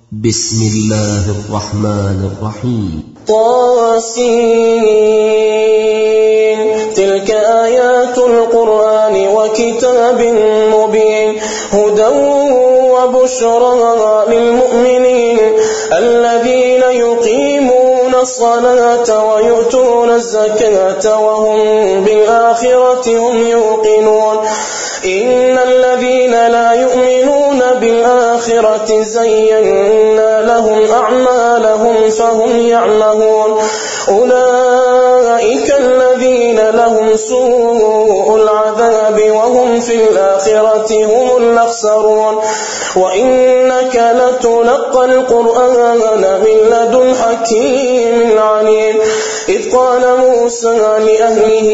بسم الله الرحمن الرحيم. طاسين. تلك آيات القرآن وكتاب مبين هدى وبشرى للمؤمنين الذين يقيمون الصلاة ويؤتون الزكاة وهم بالآخرة هم يوقنون إن الذين لا يؤمنون بالآخرة زينا لهم أعمالهم فهم يعمهون أولئك الذين لهم سوء العذاب وهم في الآخرة هم الأخسرون وإنك لتلقى القرآن من لدن حكيم عليم إذ قال موسى لأهله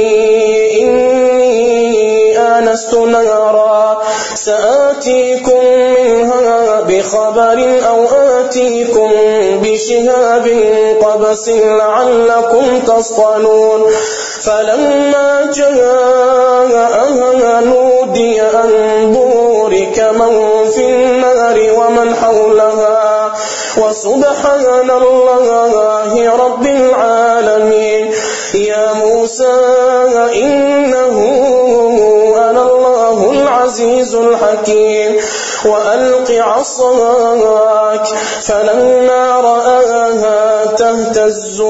إني آنست نارا سآتيكم منها بخبر أو آتيكم بشهاب قبس لعلكم تصطلون فلما جاءها نودي أن بورك من في النار ومن حولها وسبحان الله رب العالمين يا موسى إنه أنا الله العزيز الحكيم وألق عصاك فلما رآها تهتز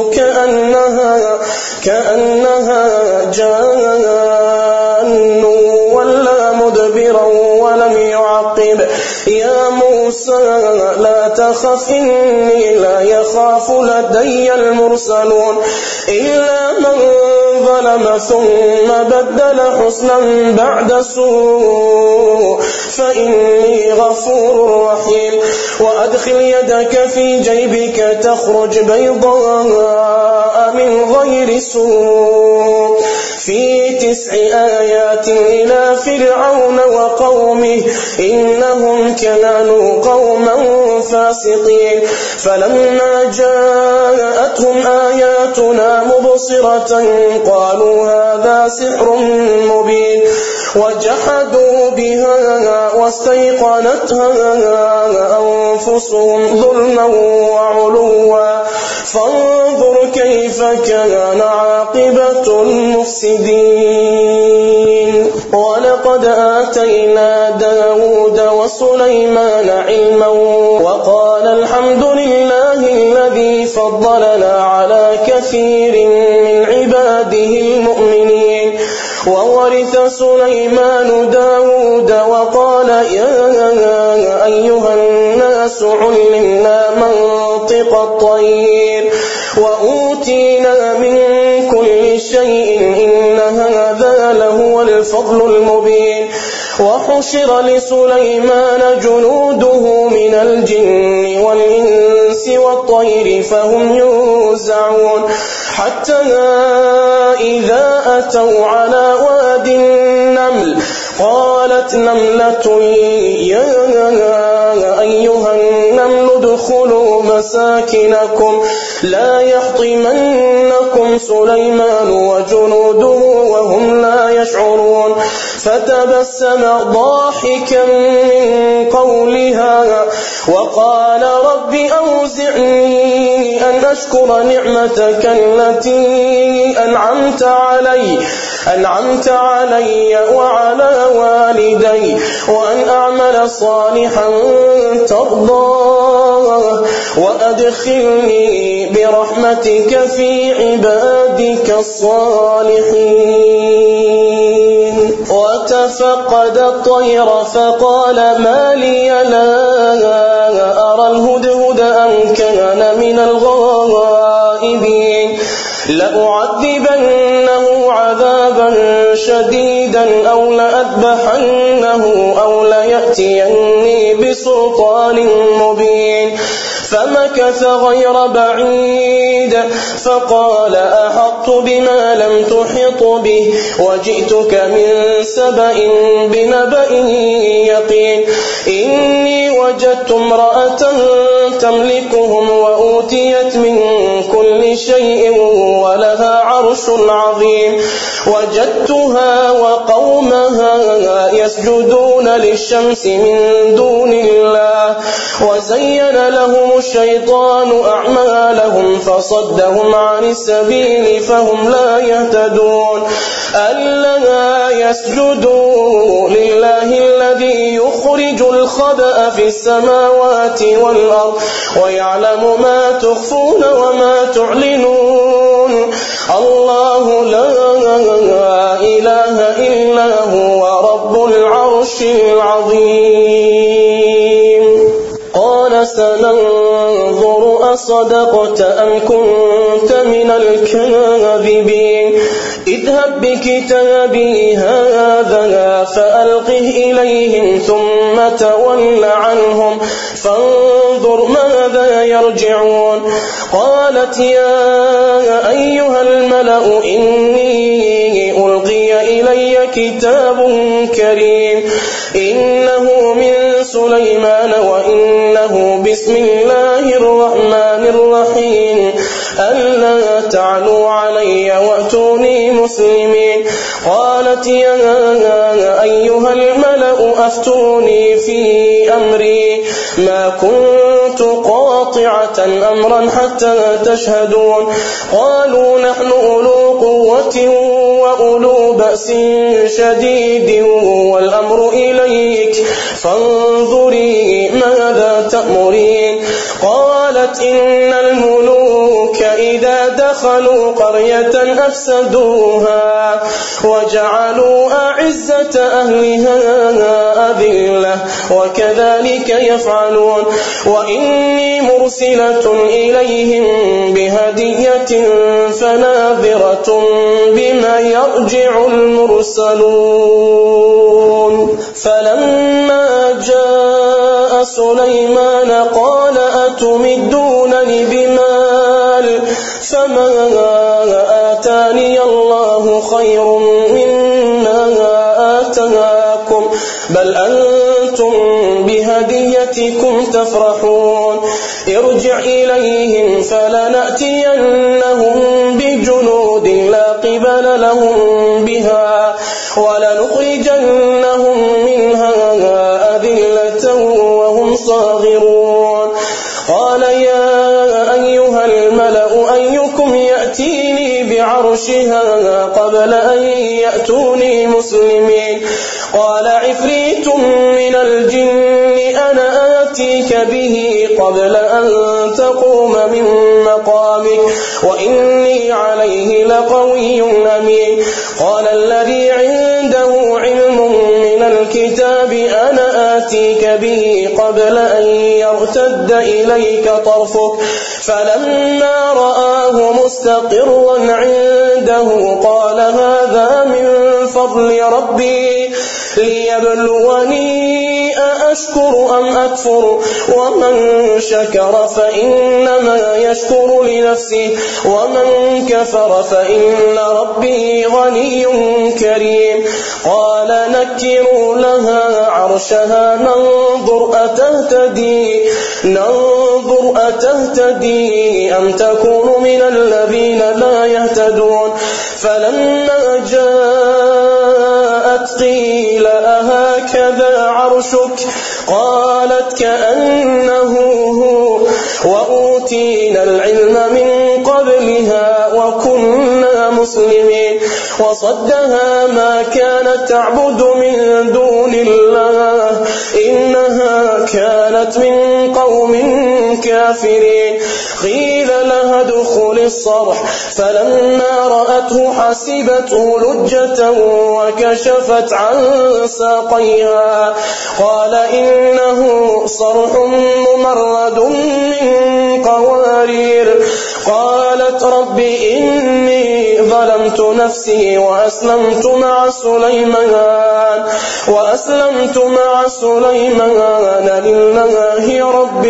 كأنها جان ولا مدبرا ولم يعقب يا موسى لا تخف إني لا يخاف لدي المرسلون إلا من ظلم ثم بدل حسنا بعد سوء فإني غفور رحيم وأدخل يدك في جيبك تخرج بيضاء من غير سوء في 9 آيات إلى فرعون وقومه إنهم كانوا قوما فاسقين فلما جاءتهم آياتنا مبصرة قالوا هذا سحر مبين وجحدوا بها واستيقنتها أنفسهم ظلما وعلوا فانظر كيف كان عاقبة المفسدين ولقد آتينا داود وسليمان علما وقال الحمد لله الذي فضلنا على كثير من عباده المؤمنين وورث سليمان داود وقال يا أيها الناس علمنا منطق الطير وأوتينا من كل شيء إن هذا لهو الفضل المبين وحشر لسليمان جنوده من الجن والإنس والطير فهم يوزعون حتى إذا أتوا على واد النمل قالت نملة يا أيها النمل ادخلوا مساكنكم لا يحطمنكم سليمان وجنوده وهم لا يشعرون فتبسم ضاحكا من قولها وقال رب أوزعني أن أشكر نعمتك التي أنعمت علي وعلى والدي وأن أعمل صالحا ترضاه وأدخلني برحمتك في عبادك الصالحين وتفقد الطير فقال ما لي لا أرى الهدهد أم كان من الغائبين لأعذبنه عذابا شديدا أو لأذبحنه أو ليأتيني بسلطان مبين فمكث غير بعيد فقال أحطت بما لم تحط به وجئتك من سبأ بنبأ يقين إني وجدت امرأة تملكهم وأوتيت من كل شيء ولها عرش عظيم وجدتها وقومها يسجدون للشمس من دون الله وزين لهم الشيطان أعمالهم فصدهم عن السبيل فهم لا يهتدون ألا يسجدوا لله الذي يخرج الخبأ في السماوات والأرض ويعلم ما تخفون وما تعلنون الله لا إله إلا هو رب العرش العظيم قال سننظر أصدقت أم كنت من الكاذبين اذهب بكتابي هذا فألقه إليهم ثم تول عنهم فانظر ماذا يرجعون قالت يا أيها الملأ إني ألقي إلي كتاب كريم إنه من سليمان وإنه بسم الله الرحمن الرحيم ألا تعلوا علي وأتوني مسلمين قالت يا أيها الملأ أفتوني في أمري ما كنت قاطعة أمرا حتى تشهدون قالوا نحن أولو قوة وأولو بأس شديد والأمر إليك فانظري ماذا تأمرين قالت إن الملوك إذا دخلوا قرية أفسدوها وجعلوا أعزة أهلها أذلة وكذلك يفعلون وإني مرسلة إليهم بهدية فناظرة بما يرجع المرسلون فلما جاء سليمان قال أتمدونني بمال فما آتاني الله خير مما آتاكم بل أنتم بهديتكم تفرحون ارجع إليهم فلنأتينهم بجنود لا قبل لهم بها ولنخرجنهم منها أذلة وهم صاغرون قال يا أيها الملأ أيكم يأتيني بعرشها قبل أن يأتوني مسلمين قال عفريت من الجن أنا آتيك به قبل أن تقوم من مقامك وإني عليه لقوي أمين قال الذي عنده علم من الكتاب أنا آتيك به قبل أن يرتد إليك طرفك فلما رآه مستقرا عنده قال هذا من فضل ربي ليبلوني أأشكر أم أكفر ومن شكر فإنما يشكر لنفسه ومن كفر فإن ربي غني كريم قال نكروا لها عرشها ننظر أتهتدي أم تكون من الذين لا يهتدون فلما جاءت قيل أهكذا عرشك قالت كأنه هو وأوتينا العلم من قبلها وكنا مسلمين وصدها ما كانت تعبد من دون الله إنها كانت من قوم كافرين قيل لها ادخل الصرح فلما رأته حسبته لجة وكشفت عن ساقيها قال إنه صرح ممرد من قوارير قالت رب إني ظلمت نفسي وأسلمت مع سليمان لله رب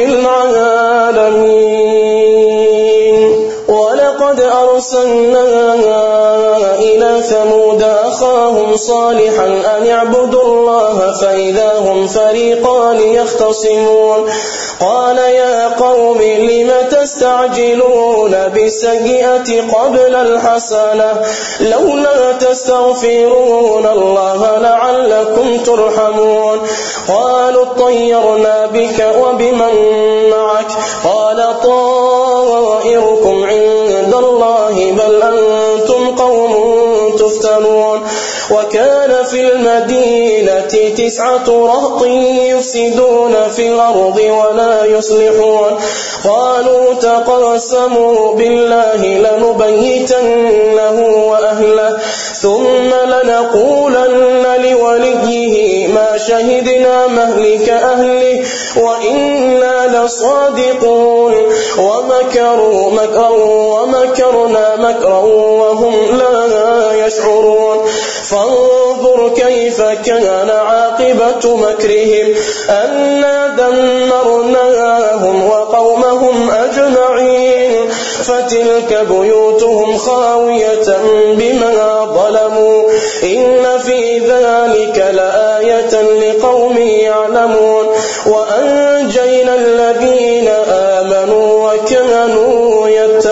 العالمين ولقد أرسلنا إلى ثمود أخاهم صالحا أن اعبدوا الله فإذا هم فريقان يختصمون قال يا قوم لم تستعجلون بالسيئة قبل الحسنة لولا تستغفرون الله لعلكم ترحمون قالوا اطيرنا بك وبمن معك قال طائركم عند الله بل أنتم قوم تفتنون وكان في المدينة 9 رهط يفسدون في الأرض ولا يصلحون قالوا تقاسموا بالله لنبيتنه وأهله ثم لنقولن لوليه ما شهدنا مهلك أهله وإنا لصادقون ومكروا مكرا ومكرنا مكرا وهم لا يشعرون فانظر كيف كان عاقبة مكرهم أنا دمرناهم وقومهم أجمعين فتلك بيوتهم خاوية بما ظلموا إن في ذلك لآية لقوم يعلمون وأنجينا الذين آمنوا وكانوا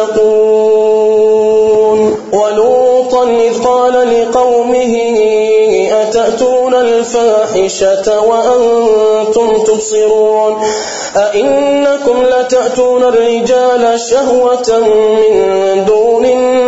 يتقون ولوطا إذ قال لقومه أتأتون الفاحشة وأنتم تبصرون أئنكم لتأتون الرجال شهوة من دون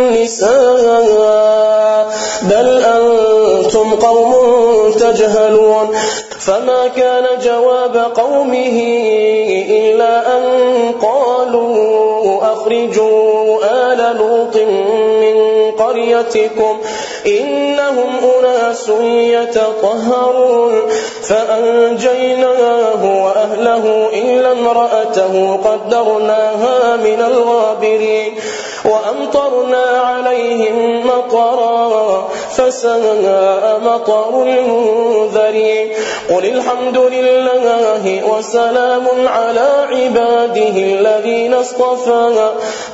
النساء بل أنتم قوم تجهلون فما كان جواب قومه إلا أن قالوا أخرجوا آل لوط من قريتكم إنهم أناس يتطهرون فأنجيناه وأهله إلا امرأته قدرناها من الغابرين وأمطرنا عليهم مطرا فساء مطر المنذرين قل الحمد لله وسلام على عباده الذين اصطفى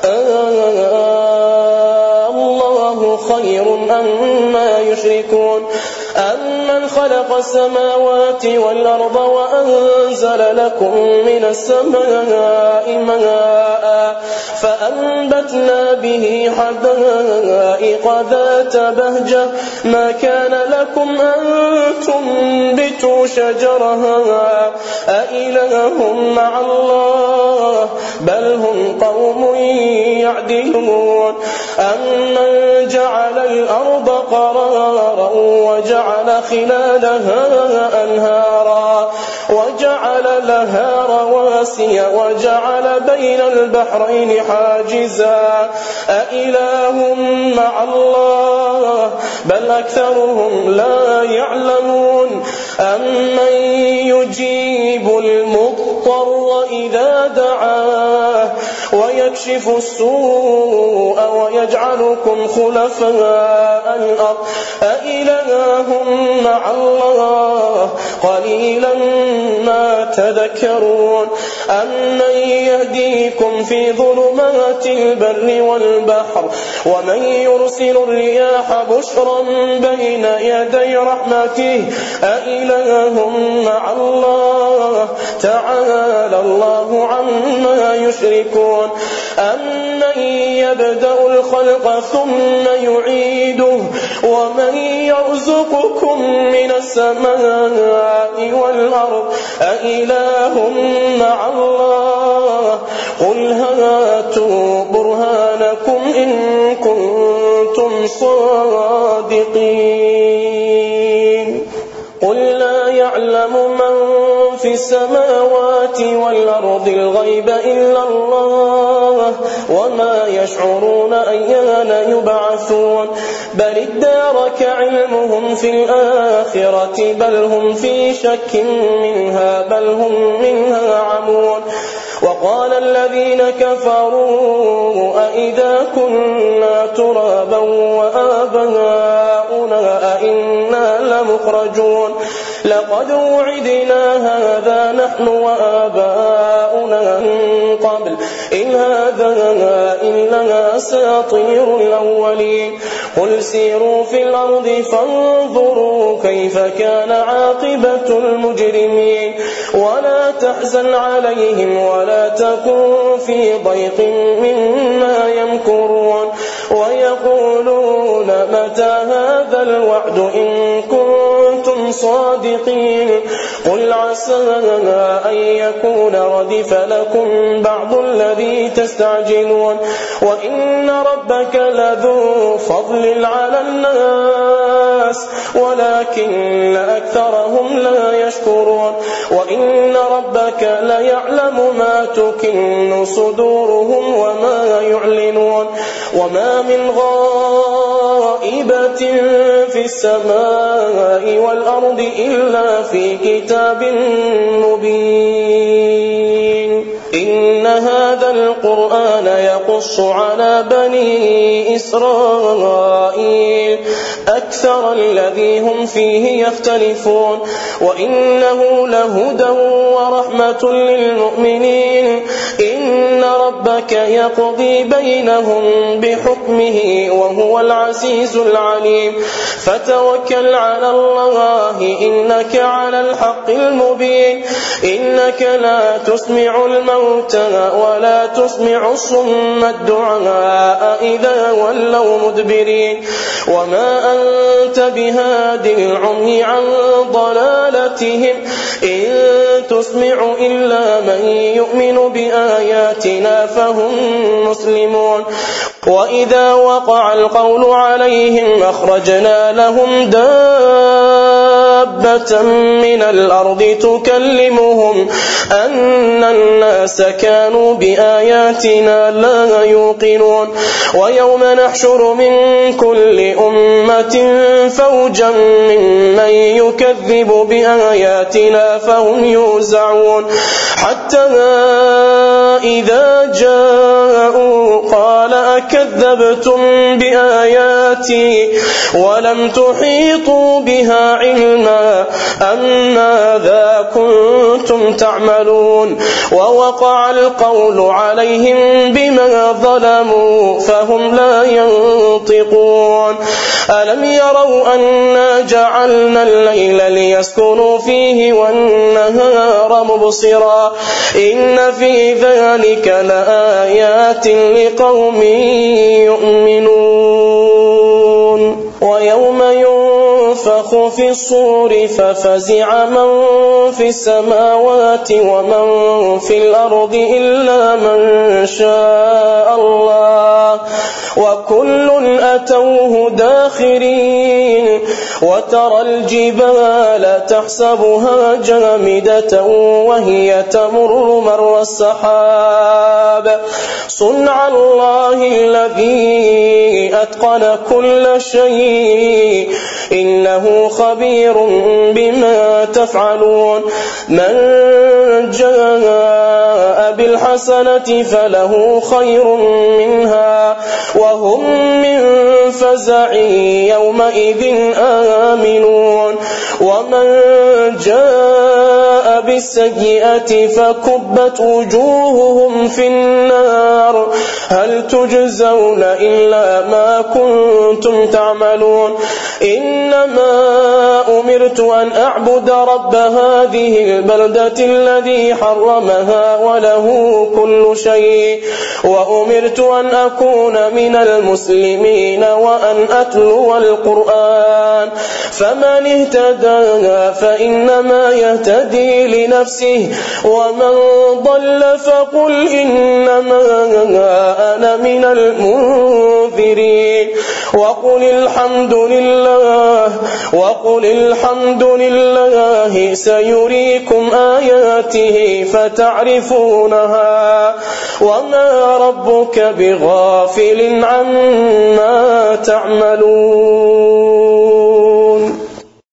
الله خير أما يشركون أمن خلق السماوات والأرض وأنزل لكم من السماء ماء فأنبتنا به حدائق ذات بهجة ما كان لكم أن تنبتوا شجرها أإله مع الله بل هم قوم يعدلون أمن جعل الأرض قرارا وجعل خلالها أنهارا وجعل لها رواسي وجعل بين البحرين حاجزا أإله مع الله بل أكثرهم لا يعلمون أمن يجيب المضطر إذا دعاه ويكشف السوء ويجعلكم خلفاء الأرض أإله مع الله قليلا ما تذكرون أمن يهديكم في ظلمات البر والبحر ومن يرسل الرياح بشرا بين يدي رحمته أإله مع الله تعالى الله عما يشركون أمن يبدأ الخلق ثم يعيده ومن يرزقكم من السماء والأرض أإله مع الله قل هاتوا برهانكم إن كنتم صادقين قل لا يعلم من في السماوات والأرض الغيب إلا الله وما يشعرون أيان يبعثون بل ادارك علمهم في الآخرة بل هم في شك منها بل هم منها عمون وقال الذين كفروا أئذا كنا ترابا وآباؤنا أئنا لمخرجون لقد وعدنا هذا نحن وآباؤنا من قبل إن هذا إلا أساطير الأولين قل سيروا في الأرض فانظروا كيف كان عاقبة المجرمين ولا تحزن عليهم ولا تكن في ضيق مما يمكرون ويقولون متى هذا الوعد إن كنتم صادقين قل عسى أن يكون ردف لكم بعض الذي تستعجلون وإن ربك لذو فضل على الناس ولكن أكثرهم لا يشكرون وإن ربك ليعلم ما تكن صدورهم وما يعلنون وما من غائبة في السماء والأرض إلا في كتاب مبين إن هذا القرآن يقص على بني إسرائيل أكثر الذي هم فيه يختلفون وإنه لهدى ورحمة للمؤمنين إن ربك يقضي بينهم بحكمه وهو العزيز العليم فتوكل على الله إنك على الحق المبين إنك لا تسمع الموتى ولا تسمع الصم الدعاء إذا ولوا مدبرين وما أنت بهاد العمي عن ضلالتهم إن تسمع إلا من يؤمن بآياتنا فهم مسلمون وإذا وقع القول عليهم أخرجنا لهم دابة من الأرض تكلمهم أن الناس كانوا بآياتنا لا يوقنون ويوم نحشر من كل أمة فوجا ممن يكذب بآياتنا فهم يوزعون حتى إذا جاءوا قال أكذبتم بآياتي ولم تحيطوا بها علما أم ماذا كنتم تعملون ووقع القول عليهم بما ظلموا فهم لا ينطقون ألم يروا أنا جعلنا الليل ليسكنوا فيه والنهار مبصرا إن في ذلك لآيات لقوم يؤمنون ويوم ينفخ في الصور ففزع من في السماوات ومن في الأرض إلا من شاء الله وكل أتوه داخرين وترى الجبال تحسبها جامدة وهي تمر مر السحاب صنع الله الذي أتقن كل شيء إنه خبير بما تفعلون من جاء بالحسنة فله خير منها وهم من فزع يومئذ آمنون ومن جاء بالسيئة فكبت وجوههم في النار هل تجزون إلا ما كنتم تعملون إنما أمرت أن أعبد رب هذه البلدة الذي حرمها وله كل شيء وأمرت أن أكون من المسلمين وأن أتلو القرآن فمن اهتدى فإنما يهتدي لنفسه ومن ضل فقل إنما أنا من المنذرين وقل الحمد لله سيريكم آياته فتعرفونها وما ربك بغافل عما تعملون